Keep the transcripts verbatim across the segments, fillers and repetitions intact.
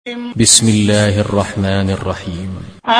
بسم الله الرحمن الرحيم.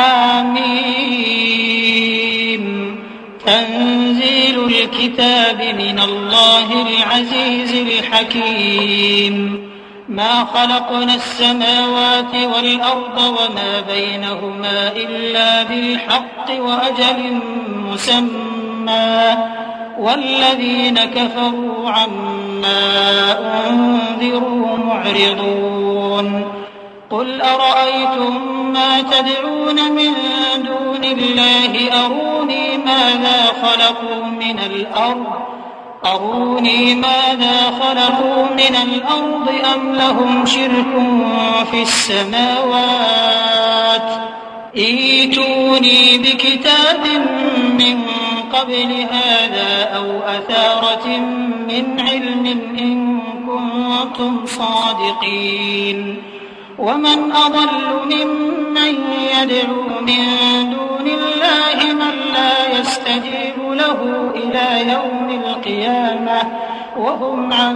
آمين. تنزيل الكتاب من الله العزيز الحكيم. ما خلقنا السماوات والأرض وما بينهما إلا بالحق وأجل مسمى والذين كفروا عما أنذروا معرضون. قل أرأيتم ما تدعون من دون الله أروني ماذا خلقوا من الأرض أروني ماذا خلقوا من الأرض أم لهم شرك في السماوات ائتوني بكتاب من قبل هذا أو أثارة من علم إن كنتم صادقين. ومن أضل ممن يدعو من دون الله من لا يستجيب له إلى يوم القيامة وهم عن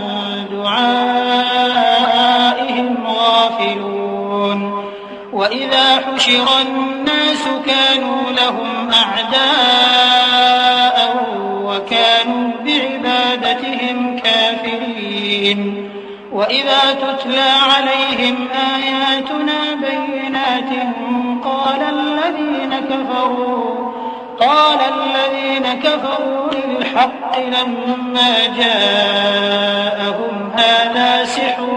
دعائهم غافلون. وإذا حشر الناس كانوا لهم أعداء وكانوا بعبادتهم كافرين. وإذا تتلى عليهم آياتنا بينات قال الذين كفروا قال الذين كفروا للحق لما جاءهم هذا سحر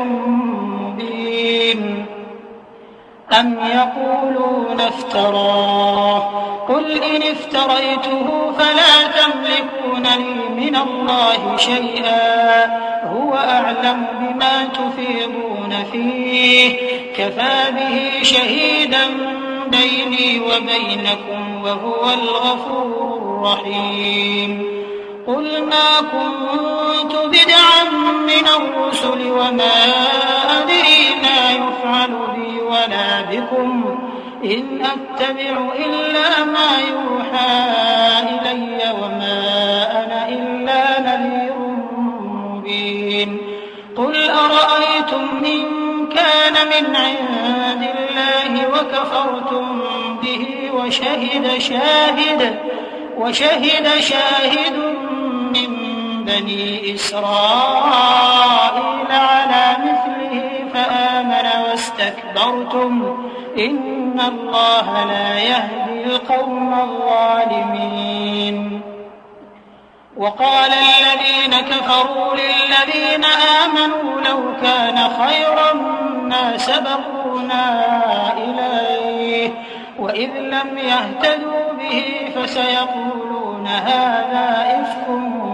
مبين أم يقولون افتراه قل إن افتريته فلا تملكون لي من الله شيئا هو أعلم بما تفيضون فيه كفى به شهيدا بيني وبينكم وهو الغفور الرحيم. قل ما كنت بدعا من الرسل وما أدري ما يفعل بي ولا بكم إن أتبع إلا ما يوحى إلي وما أنا إلا نذير مبين. قل أرأيتم إن كان من عند الله وكفرتم به وشهد شاهد وشهد شاهد من بني إسرائيل على مثله فآمن واستكبرتم إن الله لا يهدي القوم الظالمين. وقال الذين كفروا للذين آمنوا لو كان خيرا ما سبقونا إليه وإذ لم يهتدوا به فسيقولون هذا إفك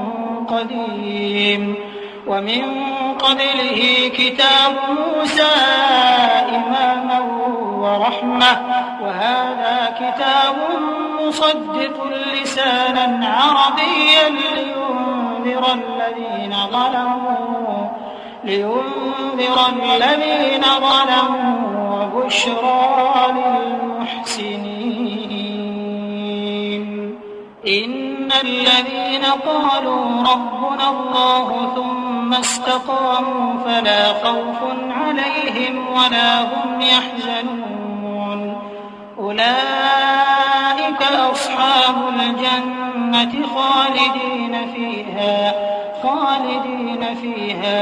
قديم. ومن قبله كتاب موسى إماما ورحمة وهذا كتاب مصدق لسانا عربيا لينذر الذين ظلموا لينذر الذين ظلموا وبشرى للمحسنين. إن الذين قالوا ربنا الله ثم استقاموا فلا خوف عليهم ولا هم يحزنون أولئك أصحاب الجنة خالدين فيها خالدين فيها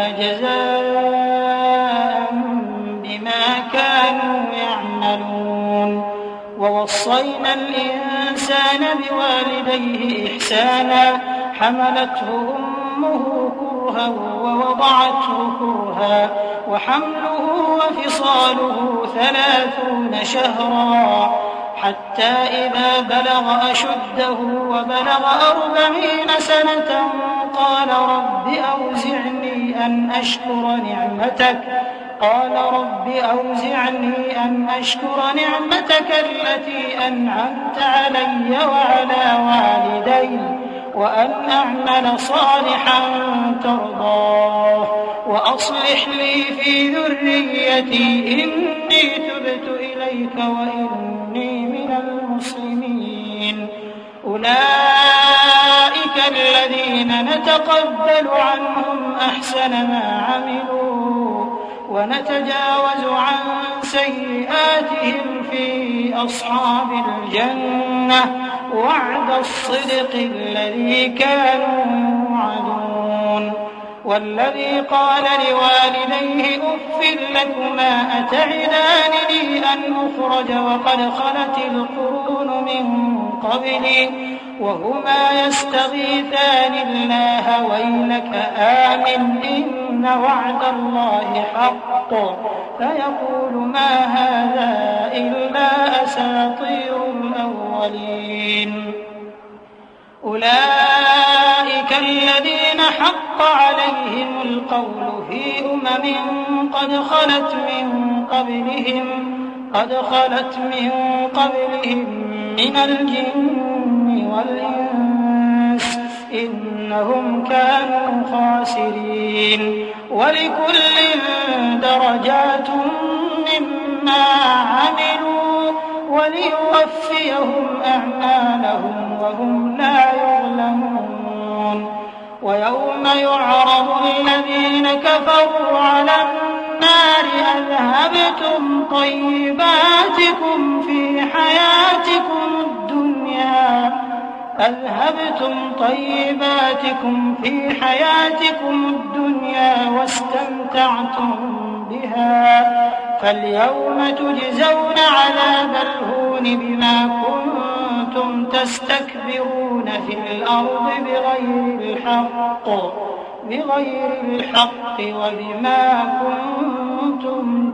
جزاء بما كانوا يعملون. ووصينا الإنسان بوالديه إحسانا حملته أمه كرها ووضعته كرها وحمله وفصاله ثلاثون شهرا حتى إذا بلغ أشده وبلغ أربعين سنة قال رب أوزعني أن أشكر نعمتك قال رب أوزعني أن أشكر نعمتك التي أنعمت علي وعلى والدي وأن أعمل صالحا ترضاه وأصلح لي في ذريتي إني تبت إليك وإني من المسلمين. أولئك الذين نتقبل عنهم أحسن ما عملوا ونتجاوز عن سيئاتهم في أصحاب الجنة وعد الصدق الذي كانوا يوعدون. والذي قال لوالديه أف لكما أتعدانني أن أخرج وقد خلت القرون من قبلي وهما يستغيثان الله ويلك آمن إن وعد الله حق فيقول ما هذا إلا أساطير الأولين. أولئك الذين حق عليهم القول في أمم قد خلت من قبلهم قد خلت من قبلهم من الجن والإنس إنهم كانوا خاسرين. ولكل درجات مما عملوا وليوفيهم أعمالهم وهم لا يظلمون. ويوم يعرض الذين كفروا على النار أذهبتم طيباتكم في حياتكم الدنيا أذهبتم طيباتكم في حياتكم الدنيا واستمتعتم بها فاليوم تجزون عذاب الهون بما كنتم تستكبرون في الأرض بغير الحق بغير الحق وبما كنتم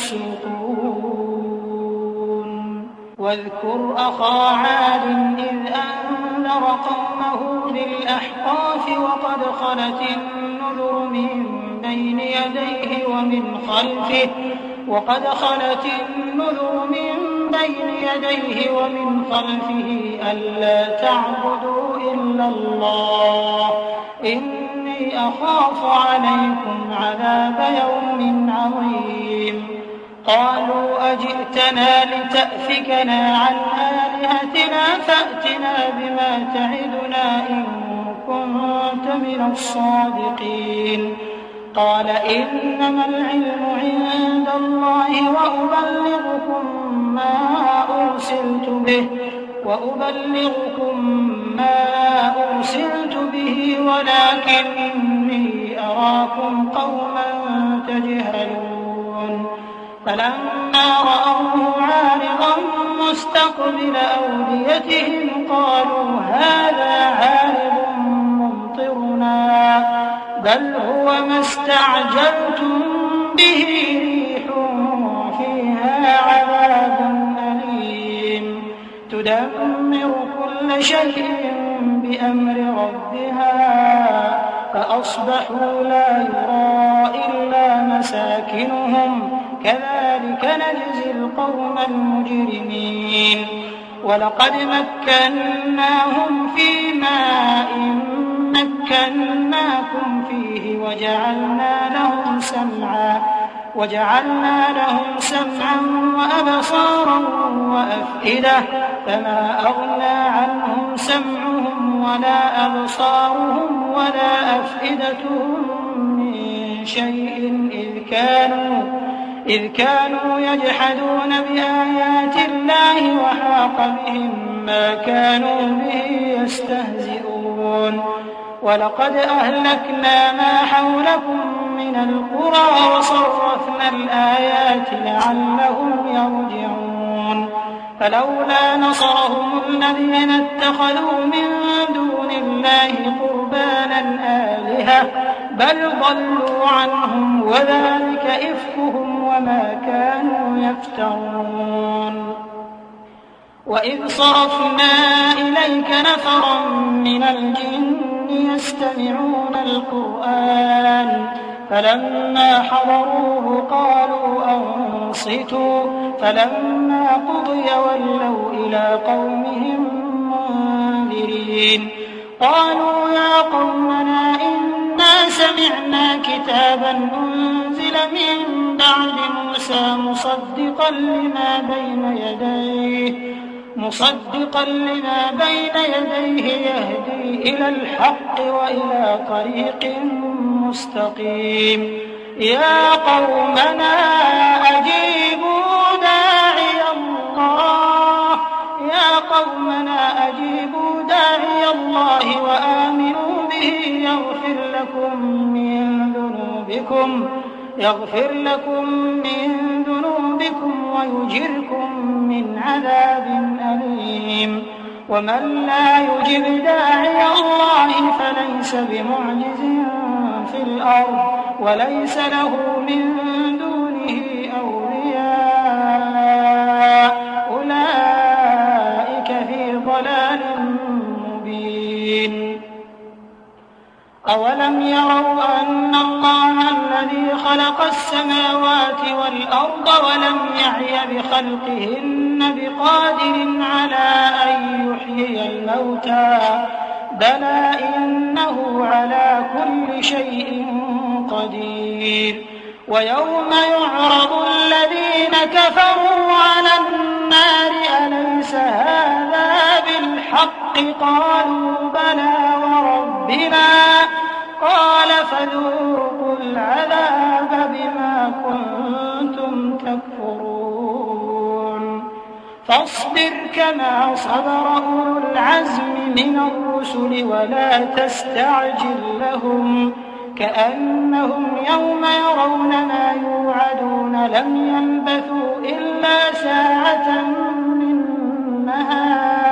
تفسقون. واذكر أخا عاد إذ أنذر قومه بالأحقاف وقد خلت النذر من بين يديه ومن خلفه وقد خلت النذر من بين يديه ومن خلفه ألا تعبدوا إلا الله إني أخاف عليكم عذاب يوم عظيم. قالوا أجئتنا لتأفكنا عن آلهتنا فأتنا بما تعدنا إن كنت من الصادقين. قال إنما العلم عند الله وأبلغكم ما أرسلت به وأبلغكم ما أرسلت به ولكني أراكم قوما تجهلون. فلما رأوه عارضا مستقبل أوديتهم قالوا هذا عارض ممطرنا بل هو ما استعجلتم به ريح فيها عذاب أليم تدمر كل شيء بأمر ربها فأصبحوا لا يرى إلا مساكنهم كذلك نجزي القوم المجرمين. ولقد مكناهم في ماء مكناكم فيه وجعلنا لهم سمعا وجعلنا لهم سمعا وأبصارا وأفئدة فما أغنى عنهم سمعهم ولا أبصارهم ولا أفئدتهم من شيء إذ كانوا إذ كانوا يجحدون بآيات الله وحاق بهم ما كانوا به يستهزئون. ولقد أهلكنا ما حولكم من القرى وصرفنا الآيات لعلهم يرجعون. فلولا نصرهم الذين اتخذوا من دون الله قربانا آلهة بل ضلوا عنهم وذلك إفكهم وما كانوا يفترون. وإذ صرفنا إليك نفرا من الجن يستمعون القرآن فلما حضروه قالوا أنصتوا فلما قضي ولوا إلى قومهم منذرين. قالوا يا قومنا إنا سمعنا كتابا أنزل من بعد موسى مصدقا لما بين يديه مصدقا لما بين يديه يهدي إلى الحق وإلى طريق مستقيم يا قومنا أجيبوا داعي الله يا قومنا أجيبوا داعي الله وآمنوا به يغفر لكم من ذنوبكم يغفر لكم من ذنوبكم ويجركم من عذاب أليم ومن لا يجب داعي الله فليس بمعجز في الأرض وليس له من دونه أولياء أولئك في ضلال مبين أولم يروا أن الله الذي خلق السماوات والأرض ولم يعي بخلقهن بقادر على أن يحيي الموتى بلى إنه على كل شيء قدير ويوم يعرض الذين كفروا على النار أليس هذا بالحق قالوا بلى وربنا قال فذوقوا العذاب بما كنتم تكفرون فاصبر كما صبر أولو العزم من الرسل ولا تستعجل لهم كأنهم يوم يرون ما يوعدون لم يلبثوا إلا ساعة من نهار